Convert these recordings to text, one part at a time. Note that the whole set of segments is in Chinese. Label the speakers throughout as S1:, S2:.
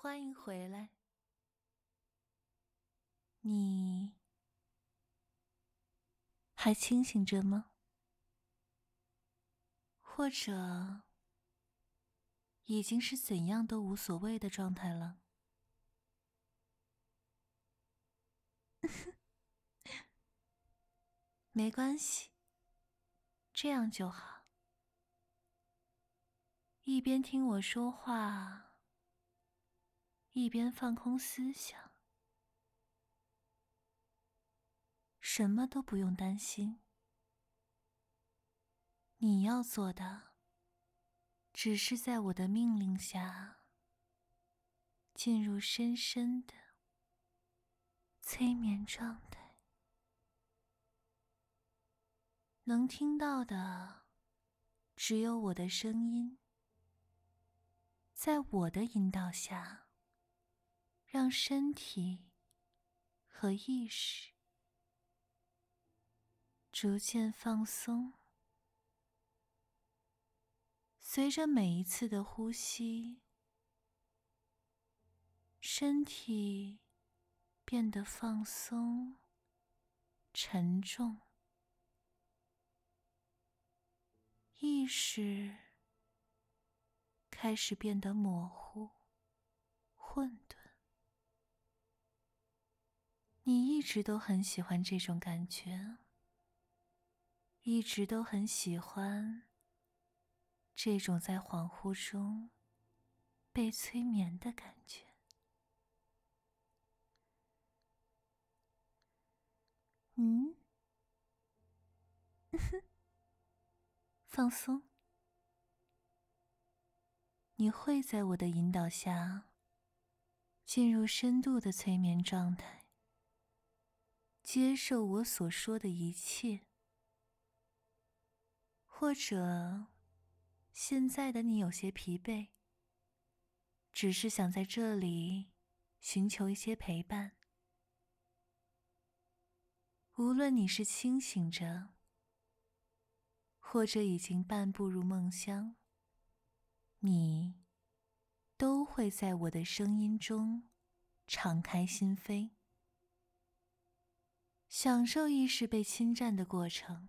S1: 欢迎回来。你还清醒着吗？或者已经是怎样都无所谓的状态了？没关系，这样就好。一边听我说话，一边放空思想，什么都不用担心。你要做的，只是在我的命令下，进入深深的催眠状态。能听到的，只有我的声音，在我的引导下，让身体和意识逐渐放松。随着每一次的呼吸，身体变得放松、沉重，意识开始变得模糊、混沌。你一直都很喜欢这种感觉，一直都很喜欢这种在恍惚中被催眠的感觉。放松。你会在我的引导下进入深度的催眠状态，接受我所说的一切。或者现在的你有些疲惫，只是想在这里寻求一些陪伴。无论你是清醒着，或者已经半步入梦乡，你都会在我的声音中敞开心扉，享受意识被侵占的过程，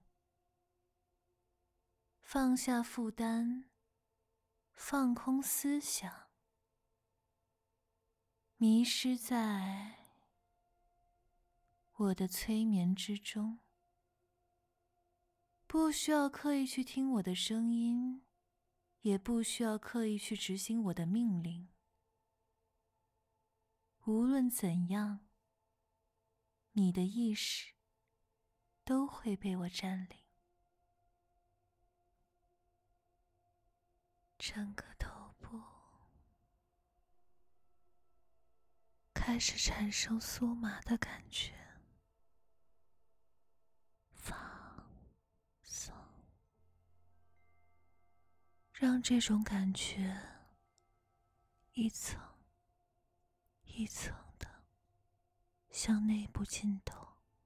S1: 放下负担，放空思想，迷失在我的催眠之中。不需要刻意去听我的声音，也不需要刻意去执行我的命令。无论怎样，你的意识都会被我占领。整个头部开始产生酥麻的感觉，放松，让这种感觉一层一层的向内部浸透，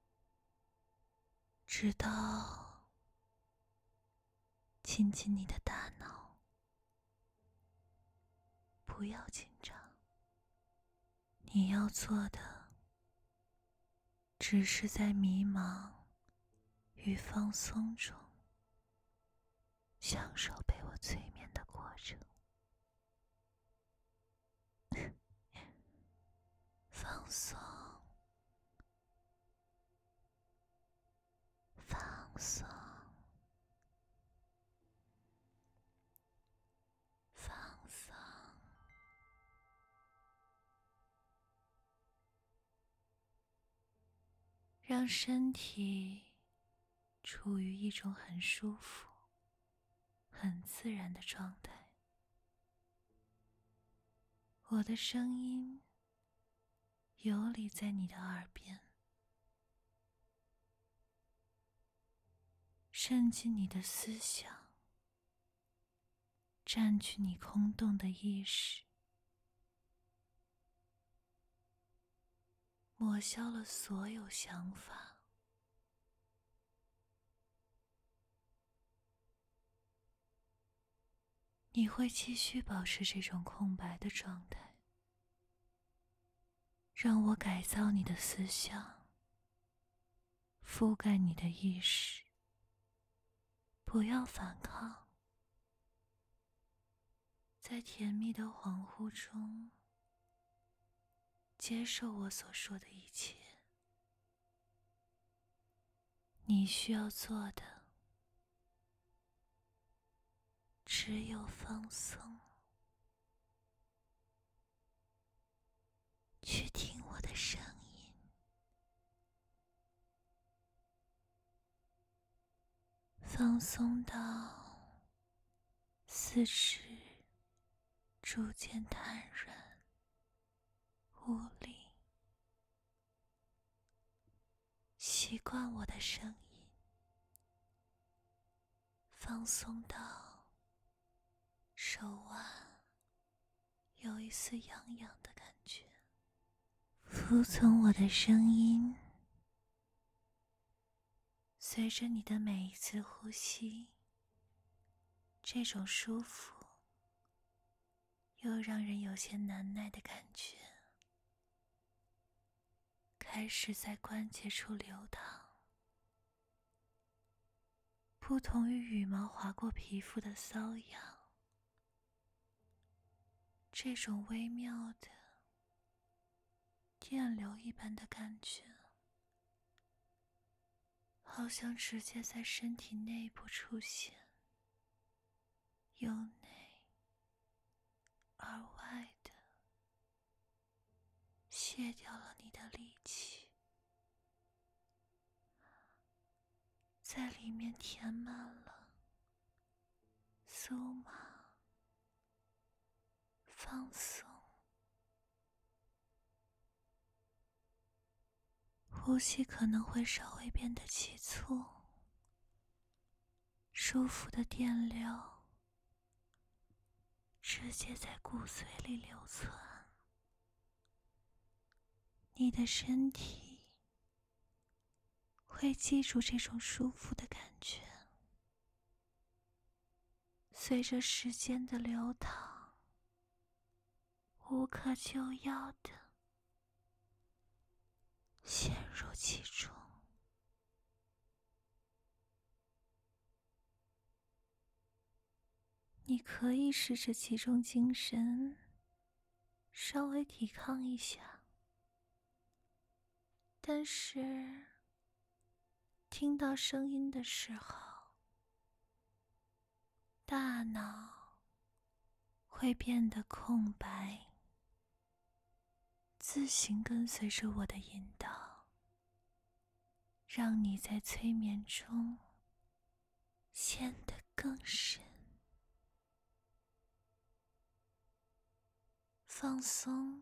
S1: 直到亲近你的大脑。不要紧张，你要做的只是在迷茫与放松中享受被我催眠的过程。放松，放松，放松，让身体处于一种很舒服、很自然的状态。我的声音游离在你的耳边，渗进你的思想，占据你空洞的意识，抹消了所有想法。你会继续保持这种空白的状态， 让我改造你的思想，覆盖你的意识。不要反抗，在甜蜜的恍惚中，接受我所说的一切。你需要做的只有放松，去听我的声音，放松到四肢逐渐瘫软无力，习惯我的声音，放松到手腕有一丝痒痒的感觉，服从我的声音，随着你的每一次呼吸，这种舒服又让人有些难耐的感觉开始在关节处流淌，不同于羽毛划过皮肤的瘙痒，这种微妙的电流一般的感觉，好像直接在身体内部出现，由内而外的卸掉了你的力气，在里面填满了酥麻、放松。呼吸可能会稍微变得急促，舒服的电流直接在骨髓里流窜，你的身体会记住这种舒服的感觉，随着时间的流淌，无可救药的陷入其中。你可以试着集中精神，稍微抵抗一下，但是听到声音的时候，大脑会变得空白，自行跟随着我的引导，让你在催眠中陷得更深。放松，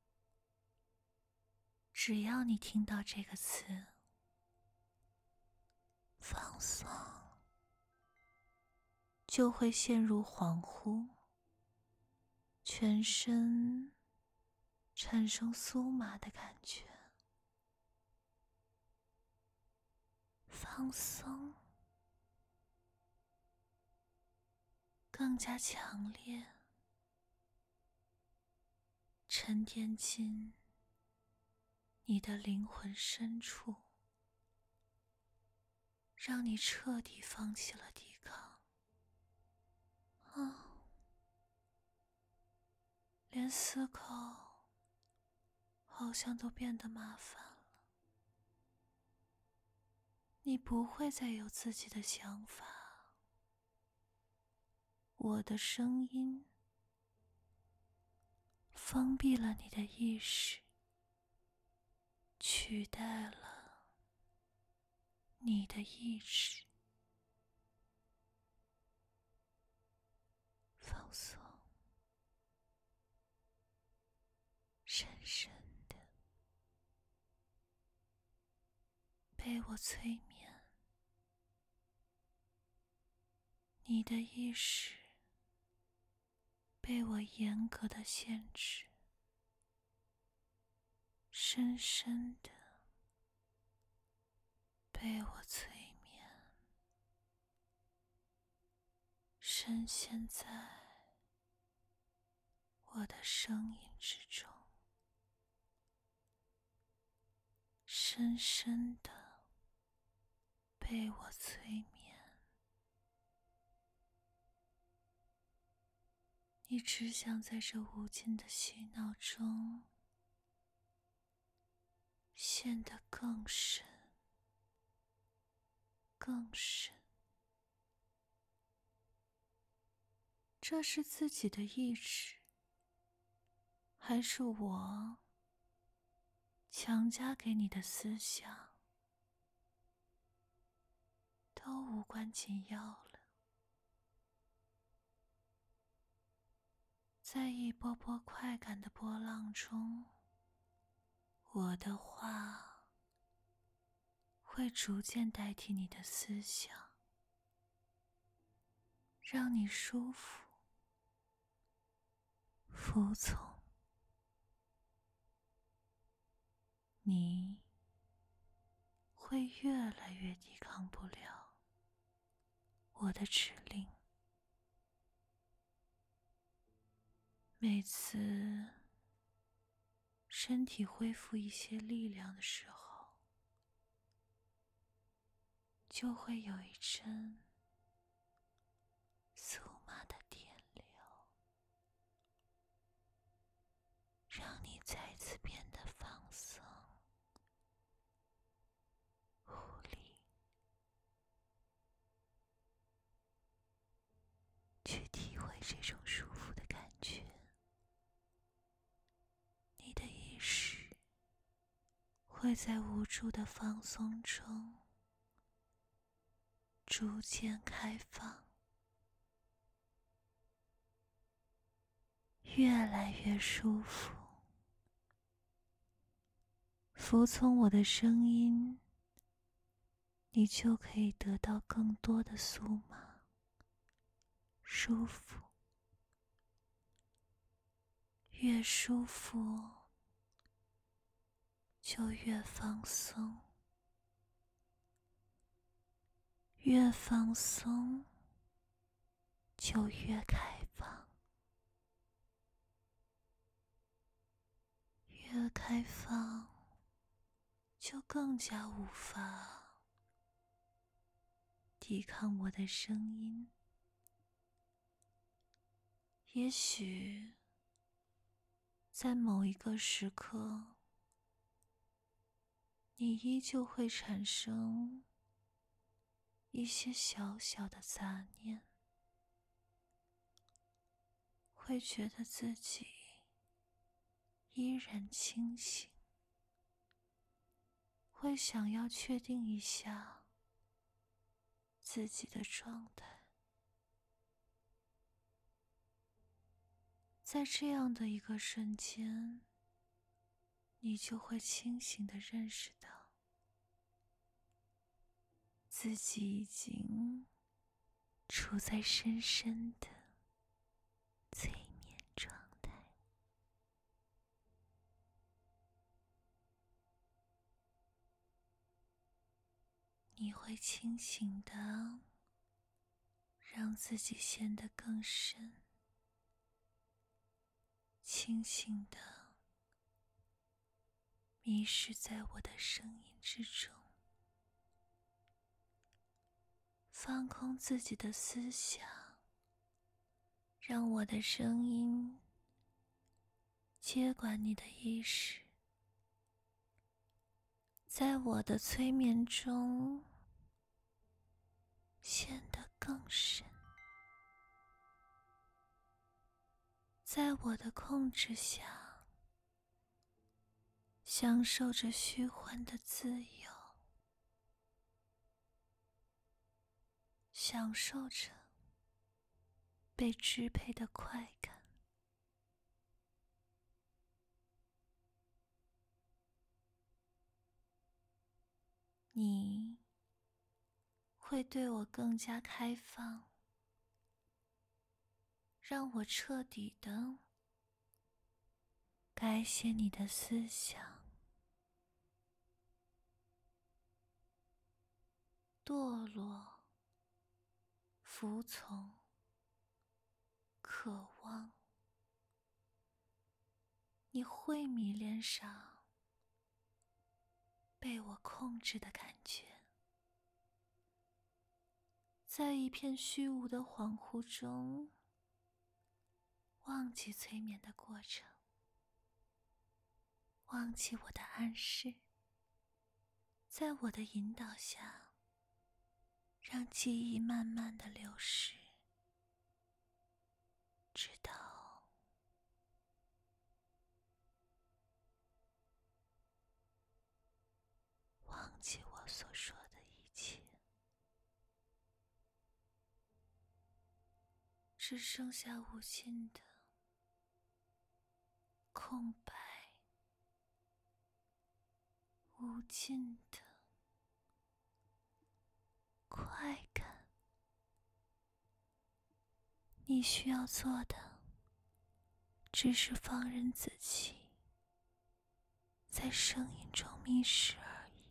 S1: 只要你听到这个词，放松，就会陷入恍惚，全身产生酥麻的感觉。放松，更加强烈，沉淀进你的灵魂深处，让你彻底放弃了抵抗。连思考好像都变得麻烦了。你不会再有自己的想法，我的声音封闭了你的意识，取代了你的意志。放松，深深的被我催眠，你的意识被我严格的限制，深深的被我催眠，深陷在我的声音之中。 深深地被我催眠，你只想在这无尽的洗脑中陷得更深更深。这是自己的意志，还是我强加给你的思想，都无关紧要了。在一波波快感的波浪中，我的话会逐渐代替你的思想，让你舒服、服从。你会越来越抵抗不了我的指令。每次身体恢复一些力量的时候，就会有一阵酥麻的电流，让你再次变得放松无力，去体会这种舒服的感觉。你的意识会在无助的放松中逐渐开放，越来越舒服。服从我的声音，你就可以得到更多的酥麻、舒服。越舒服，就越放松；越放松，就越开放；越开放，就更加无法抵抗我的声音。也许在某一个时刻，你依旧会产生一些小小的杂念，会觉得自己依然清醒，会想要确定一下自己的状态。在这样的一个瞬间，你就会清醒地认识到，自己已经处在深深的催眠状态。你会清醒地让自己陷得更深，清醒地迷失在我的声音之中，放空自己的思想，让我的声音接管你的意识，在我的催眠中陷得更深，在我的控制下享受着虚幻的自由，享受着被支配的快感。你会对我更加开放，让我彻底地改写你的思想，堕落、服从、渴望。你会迷恋上被我控制的感觉。在一片虚无的恍惚中，忘记催眠的过程，忘记我的暗示，在我的引导下，让记忆慢慢的流逝，直到忘记我所说的一切，只剩下无尽的空白，无尽的快感。你需要做的只是放任自己在声音中迷失而已，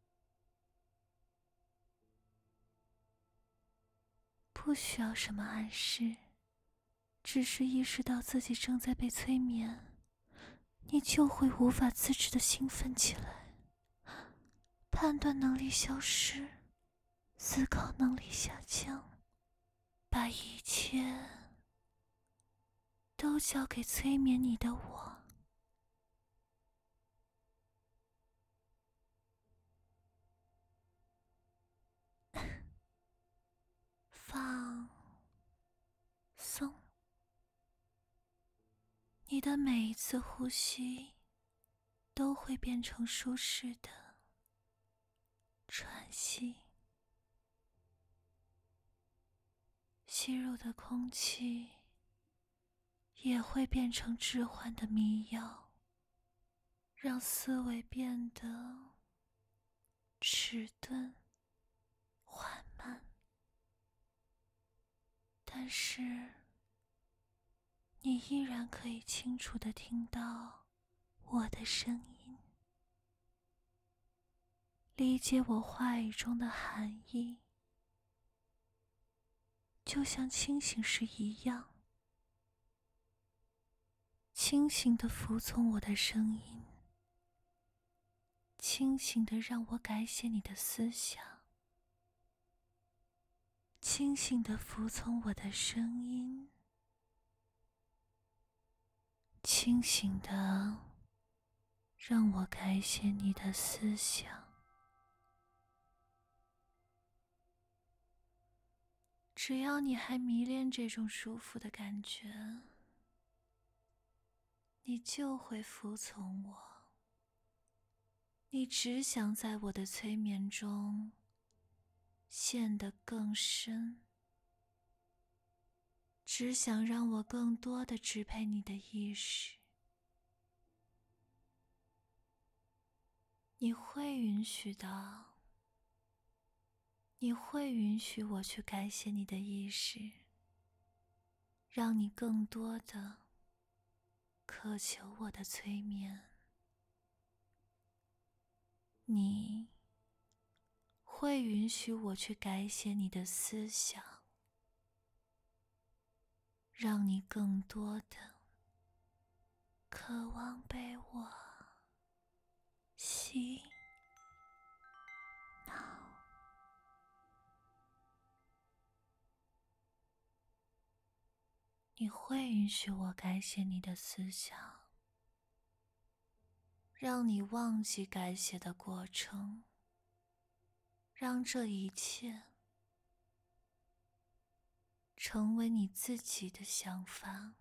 S1: 不需要什么暗示，只是意识到自己正在被催眠，你就会无法自制的兴奋起来，判断能力消失，思考能力下降，把一切都交给催眠你的我。放松，你的每一次呼吸都会变成舒适的喘息，吸入的空气也会变成致幻的迷药，让思维变得迟钝缓慢。但是你依然可以清楚地听到我的声音，理解我话语中的含义，就像清醒时一样，清醒地服从我的声音，清醒地让我改写你的思想，清醒地服从我的声音，清醒地让我改写你的思想。只要你还迷恋这种舒服的感觉，你就会服从我。你只想在我的催眠中陷得更深，只想让我更多地支配你的意识。你会允许的，你会允许我去改写你的意识，让你更多地渴求我的催眠。你会允许我去改写你的思想，让你更多的渴望被我洗脑。你会允许我改写你的思想，让你忘记改写的过程，让这一切成为你自己的想法。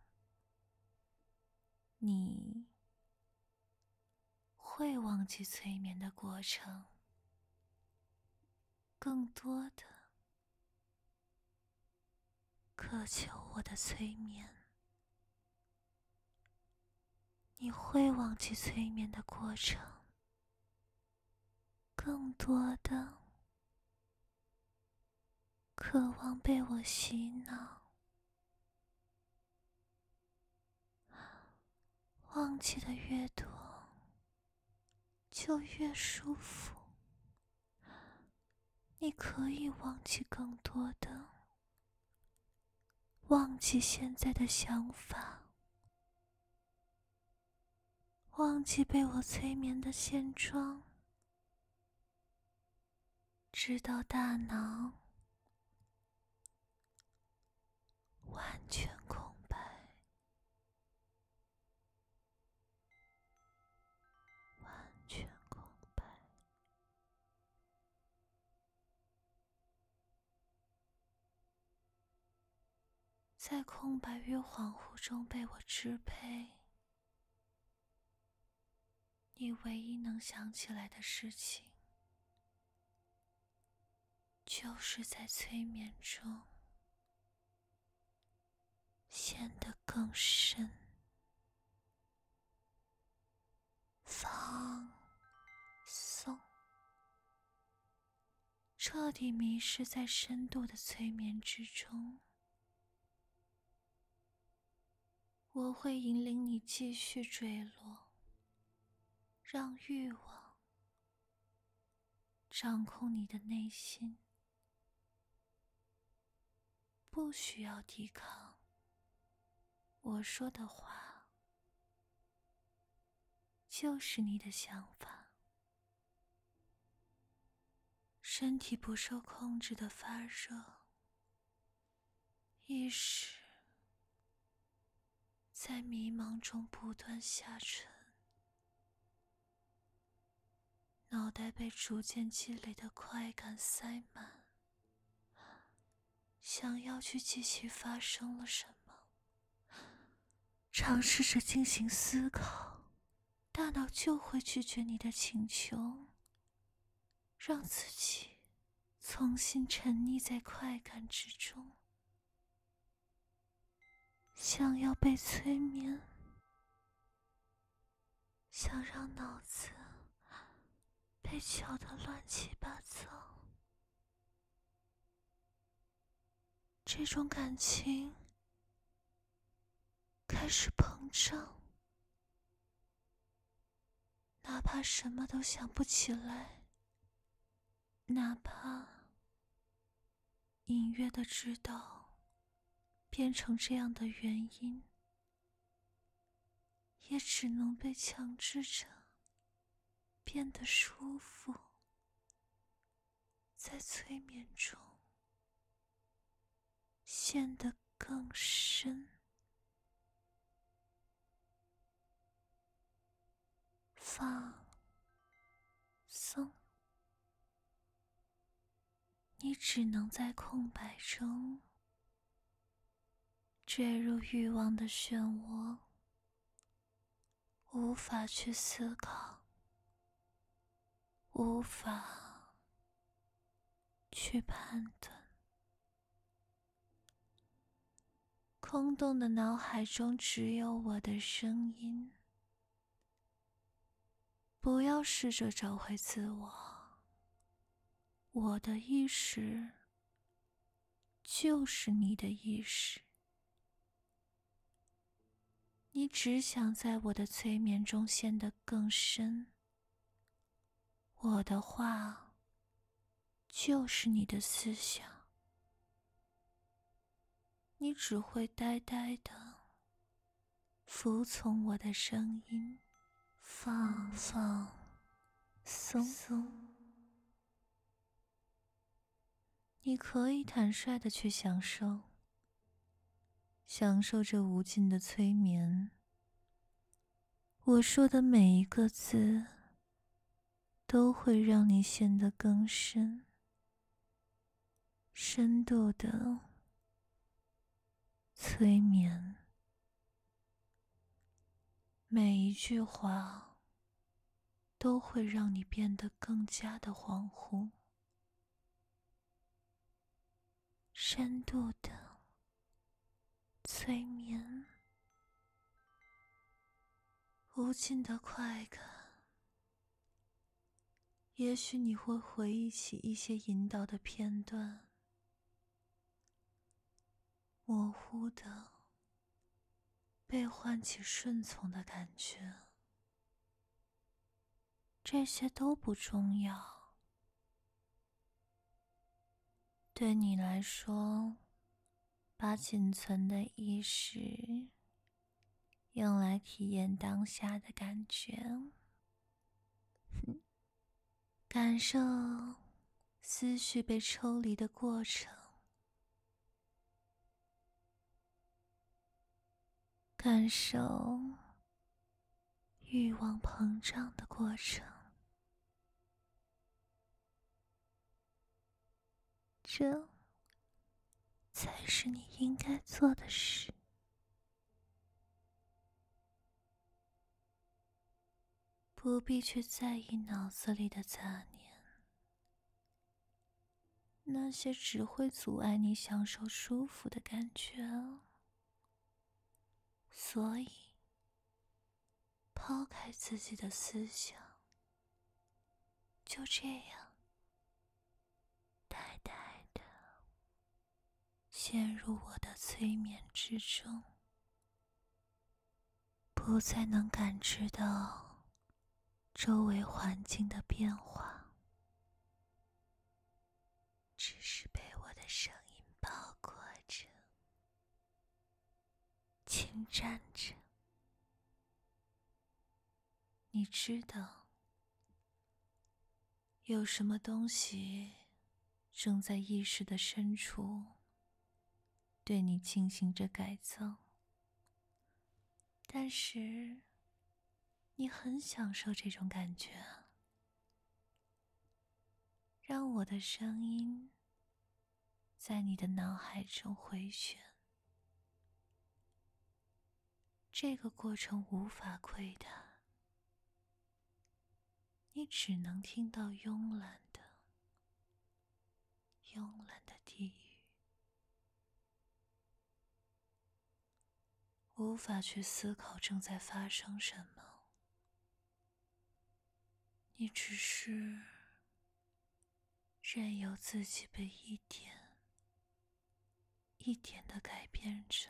S1: 你会忘记催眠的过程，更多的渴求我的催眠。你会忘记催眠的过程，更多的渴望被我洗脑。忘记的越多，就越舒服。你可以忘记更多的，忘记现在的想法，忘记被我催眠的现状， 直到大脑完全空白，完全空白。在空白与恍惚中被我支配，你唯一能想起来的事情，就是在催眠中陷得更深，放松，彻底迷失在深度的催眠之中。我会引领你继续坠落，让欲望掌控你的内心，不需要抵抗我说的话，就是你的想法。身体不受控制的发热，意识在迷茫中不断下沉，脑袋被逐渐积累的快感塞满，想要去记起发生了什么，尝试着进行思考，大脑就会拒绝你的请求，让自己重新沉溺在快感之中。想要被催眠，想让脑子被搅得乱七八糟。这种感情开始膨胀，哪怕什么都想不起来，哪怕隐约的知道变成这样的原因，也只能被强制着变得舒服，在催眠中陷得更深。放松，你只能在空白中坠入欲望的漩涡，无法去思考，无法去判断。空洞的脑海中只有我的声音。不要试着找回自我，我的意识就是你的意识。你只想在我的催眠中陷得更深，我的话就是你的思想。你只会呆呆地服从我的声音，放松。你可以坦率地去享受这无尽的催眠。我说的每一个字都会让你陷得更深，深度的催眠。每一句话都会让你变得更加的恍惚，深度的催眠，无尽的快感。也许你会回忆起一些引导的片段，模糊的被唤起顺从的感觉。这些都不重要，对你来说，把仅存的意识用来体验当下的感觉，感受思绪被抽离的过程，感受欲望膨胀的过程，这才是你应该做的事。不必去在意脑子里的杂念，那些只会阻碍你享受舒服的感觉啊。所以，抛开自己的思想，就这样，呆呆的陷入我的催眠之中，不再能感知到周围环境的变化，只是被我的声音包裹着，侵占着。你知道，有什么东西正在意识的深处对你进行着改造，但是你很享受这种感觉啊。让我的声音在你的脑海中回旋，这个过程无法窥探，你只能听到慵懒的地狱，无法去思考正在发生什么，你只是任由自己被一点一点地改变着。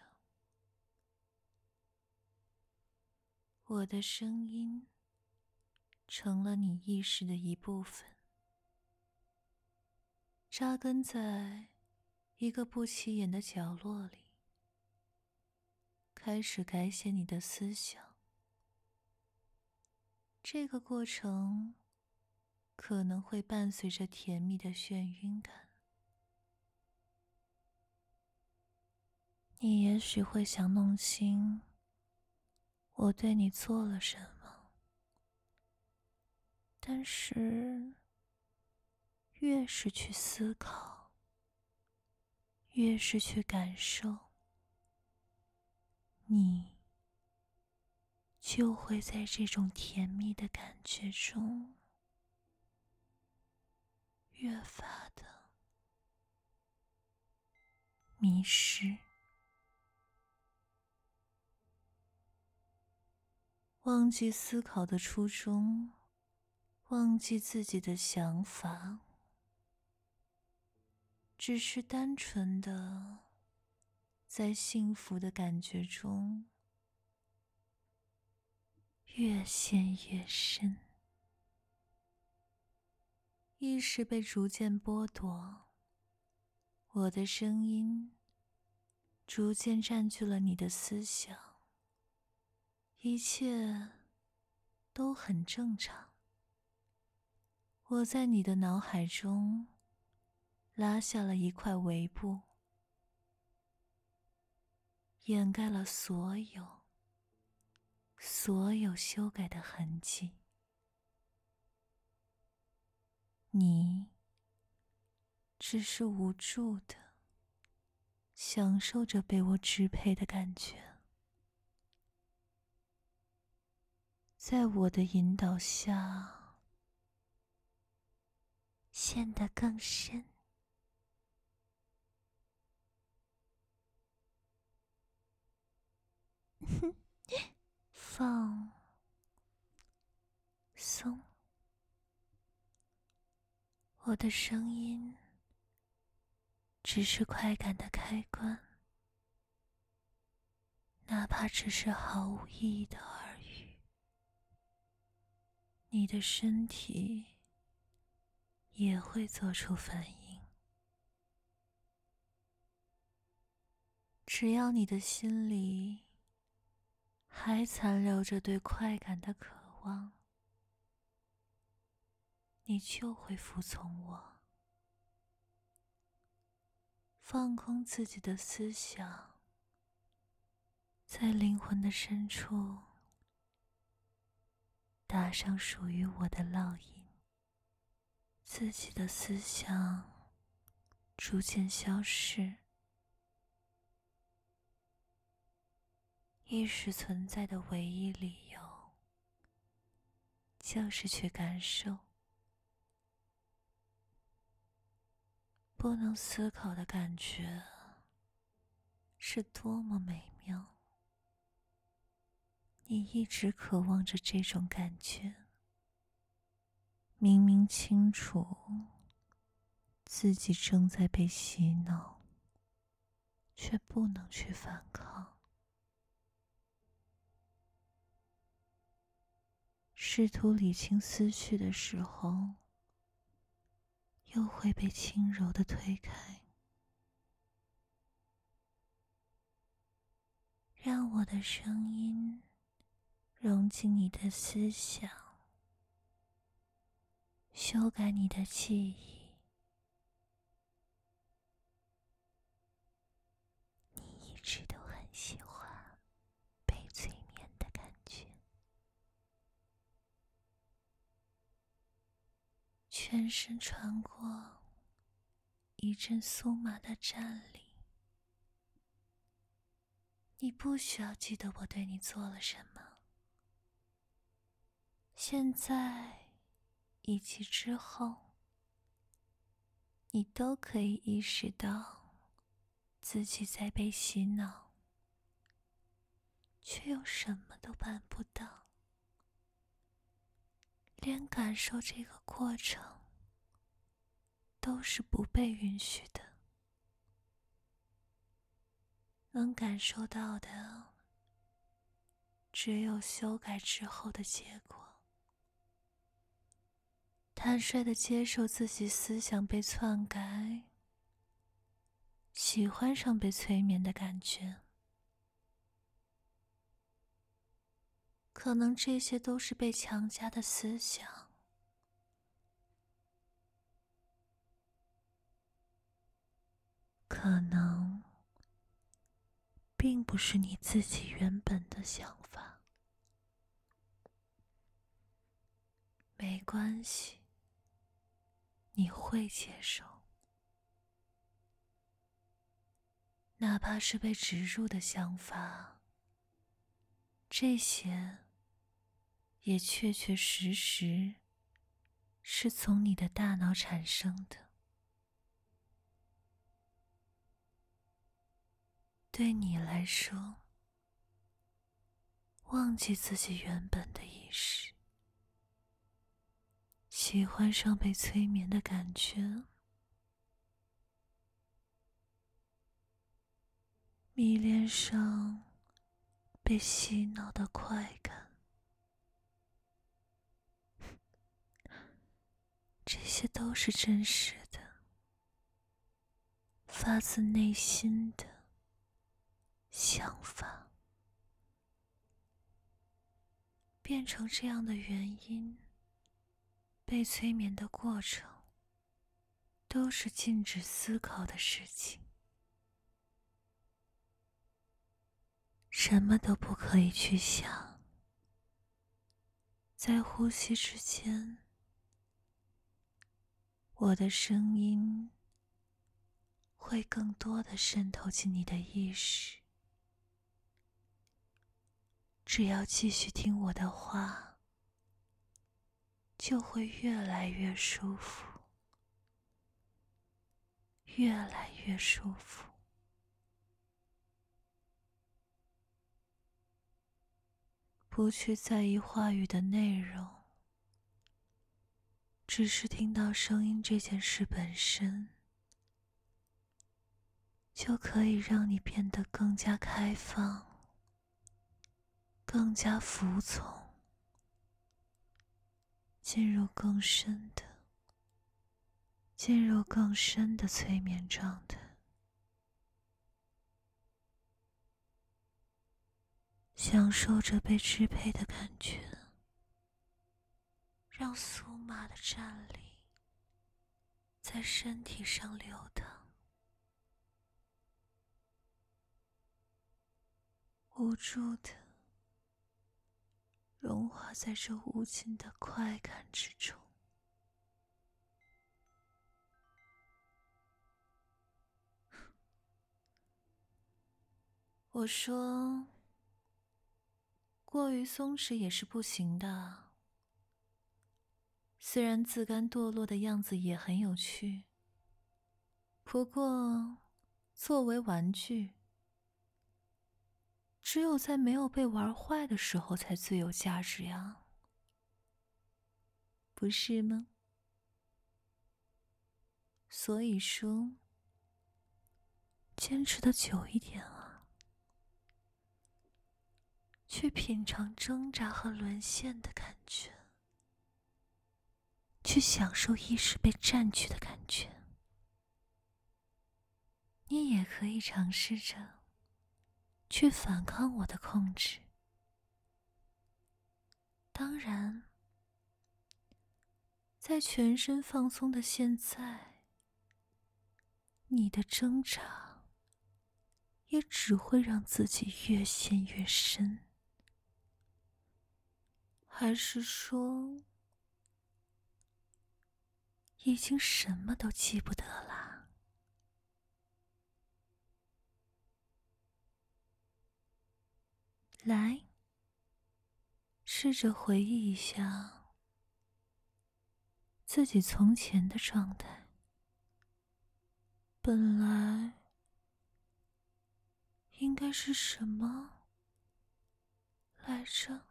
S1: 我的声音成了你意识的一部分，扎根在一个不起眼的角落里，开始改写你的思想。这个过程可能会伴随着甜蜜的眩晕感，你也许会想弄清我对你做了什么，但是越是去思考，越是去感受，你就会在这种甜蜜的感觉中越发的迷失，忘记思考的初衷，忘记自己的想法，只是单纯的在幸福的感觉中越陷越深，意识被逐渐剥夺，我的声音逐渐占据了你的思想，一切都很正常。我在你的脑海中拉下了一块围布，掩盖了所有修改的痕迹。你只是无助的享受着被我支配的感觉，在我的引导下陷得更深。放松，我的声音只是快感的开关，哪怕只是毫无意义的耳语，你的身体也会做出反应。只要你的心里还残留着对快感的渴望，你就会服从我。 放空自己的思想，在灵魂的深处打上属于我的烙印。自己的思想逐渐消失，意识存在的唯一理由就是去感受。不能思考的感觉是多么美妙，你一直渴望着这种感觉。明明清楚自己正在被洗脑，却不能去反抗。试图理清思绪的时候，又会被轻柔地推开。让我的声音融进你的思想，修改你的记忆。你一直都很喜欢被催眠的感觉，全身传过一阵酥麻的战栗。你不需要记得我对你做了什么，现在以及之后，你都可以意识到自己在被洗脑，却又什么都办不到，连感受这个过程都是不被允许的。能感受到的只有修改之后的结果，坦率地接受自己思想被篡改，喜欢上被催眠的感觉。可能这些都是被强加的思想，可能并不是你自己原本的想法。没关系，你会接受。哪怕是被植入的想法，这些也确确实实是从你的大脑产生的。对你来说，忘记自己原本的意识，喜欢上被催眠的感觉，迷恋上被洗脑的快感，这些都是真实的，发自内心的想法。变成这样的原因，被催眠的过程都是禁止思考的事情，什么都不可以去想。在呼吸之间，我的声音会更多地渗透进你的意识。只要继续听我的话，就会越来越舒服，越来越舒服。不去在意话语的内容，只是听到声音这件事本身，就可以让你变得更加开放，更加服从，进入更深的催眠状态。享受着被支配的感觉，让酥麻的战栗在身体上流淌， 无助的融化在这无尽的快感之中。我说，过于松弛也是不行的。虽然自甘堕落的样子也很有趣，不过作为玩具，只有在没有被玩坏的时候才最有价值呀，不是吗？所以说，坚持的久一点啊，去品尝挣扎和沦陷的感觉，去享受意识被占据的感觉。你也可以尝试着去反抗我的控制。当然，在全身放松的现在，你的挣扎也只会让自己越陷越深。还是说，已经什么都记不得啦？来，试着回忆一下自己从前的状态。本来应该是什么来着？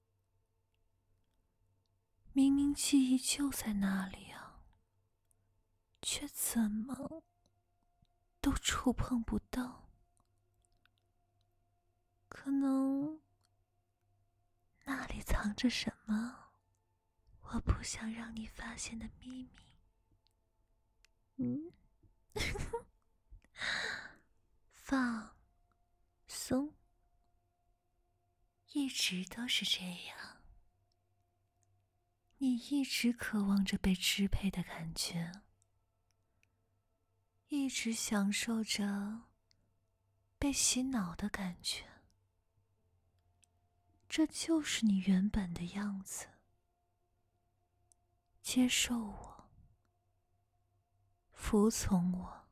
S1: 明明记忆就在那里啊，却怎么都触碰不到。可能那里藏着什么我不想让你发现的秘密。放松，一直都是这样。你一直渴望着被支配的感觉，一直享受着被洗脑的感觉。这就是你原本的样子。接受我，服从我，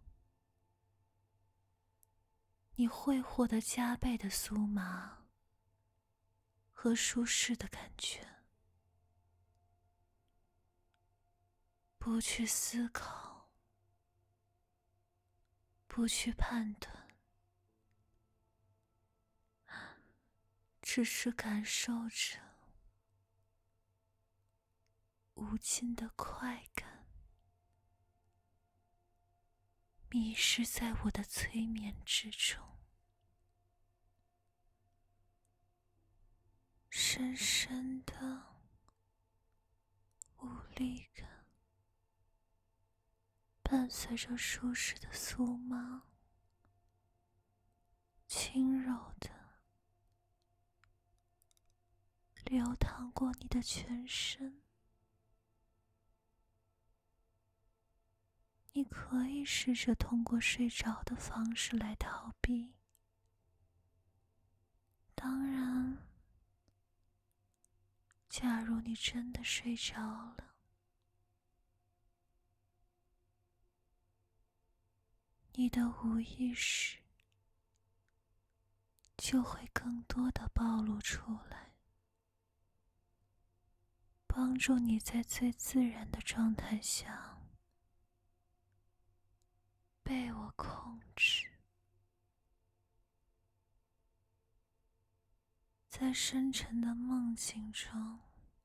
S1: 你会获得加倍的酥麻和舒适的感觉。不去思考，不去判断，只是感受着无尽的快感，迷失在我的催眠之中。深深的无力感，伴随着舒适的酥麻，轻柔的流淌过你的全身。你可以试着通过睡着的方式来逃避，当然，假如你真的睡着了，你的无意识就会更多的暴露出来，帮助你在最自然的状态下被我控制。在深沉的梦境中，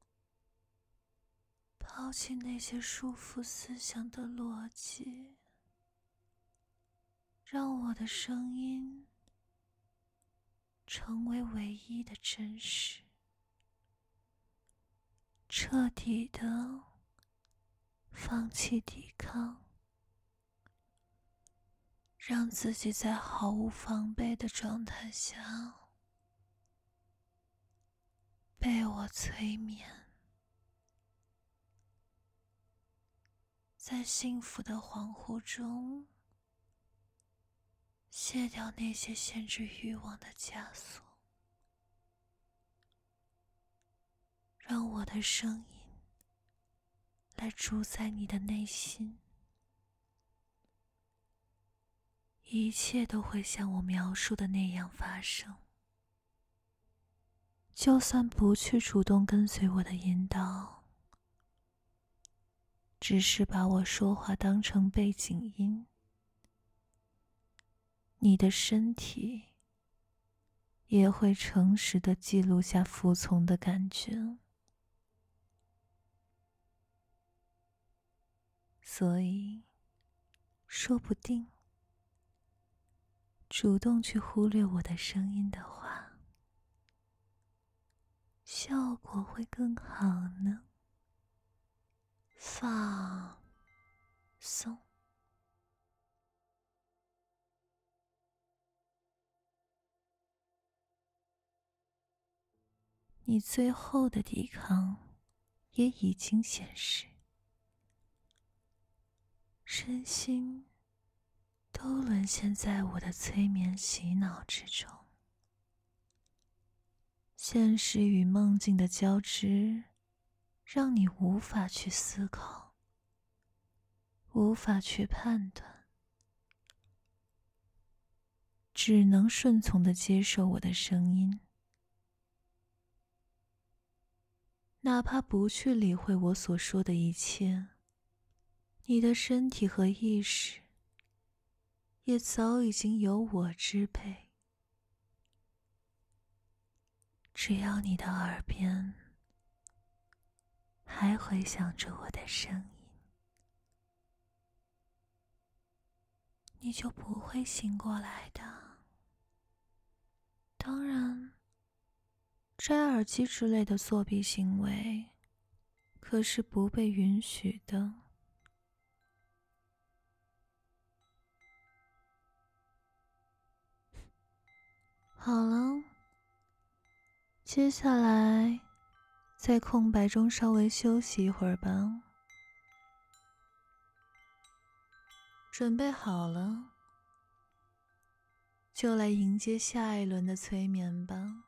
S1: 抛弃那些束缚思想的逻辑，让我的声音成为唯一的真实，彻底的放弃抵抗，让自己在毫无防备的状态下被我催眠，在幸福的恍惚中卸掉那些限制欲望的枷锁。 让我的声音来主宰你的内心，一切都会像我描述的那样发生。就算不去主动跟随我的引导，只是把我说话当成背景音，你的身体也会诚实地记录下服从的感觉。所以，说不定主动去忽略我的声音的话，效果会更好呢。放松。你最后的抵抗也已经显示，身心都沦陷在我的催眠洗脑之中。现实与梦境的交织，让你无法去思考，无法去判断，只能顺从地接受我的声音，哪怕不去理会我所说的一切，你的身体和意识也早已经由我支配。只要你的耳边还回响着我的声音，你就不会醒过来的。当然，摘耳机之类的作弊行为可是不被允许的。好了，接下来在空白中稍微休息一会儿吧。准备好了，就来迎接下一轮的催眠吧。